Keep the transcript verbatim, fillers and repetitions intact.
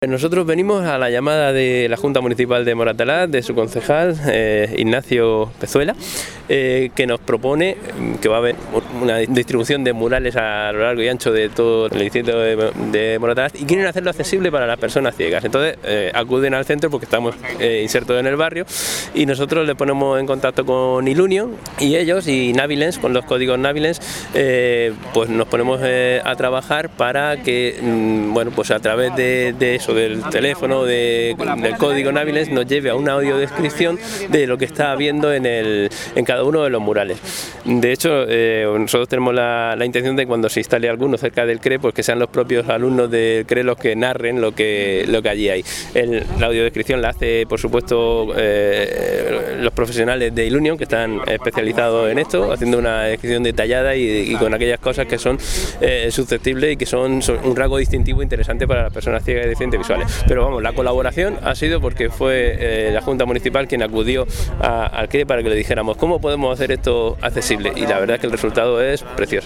Nosotros venimos a la llamada de la Junta Municipal de Moratalaz, de su concejal eh, Ignacio Pezuela, eh, que nos propone que va a haber una distribución de murales a lo largo y ancho de todo el distrito de, de Moratalaz y quieren hacerlo accesible para las personas ciegas. Entonces eh, acuden al centro porque estamos eh, insertos en el barrio y nosotros le ponemos en contacto con Ilunion y ellos y Navilens, con los códigos Navilens, eh, pues nos ponemos eh, a trabajar para que, mm, bueno, pues a través de, de eso, del teléfono, de, del código Navilens, nos lleve a una audiodescripción de lo que está viendo en, el, en cada uno de los murales. De hecho, eh, nosotros tenemos la, la intención de cuando se instale alguno cerca del C R E, pues que sean los propios alumnos del C R E los que narren lo que, lo que allí hay. El, la audiodescripción la hace, por supuesto, eh, los profesionales de Ilunion, que están especializados en esto, haciendo una descripción detallada y, y con aquellas cosas que son eh, susceptibles y que son, son un rasgo distintivo interesante para las personas ciegas y deficientes visuales. Pero vamos, la colaboración ha sido porque fue eh, la Junta Municipal quien acudió a, al C R E para que le dijéramos cómo podemos hacer esto accesible, y la verdad es que el resultado es precioso.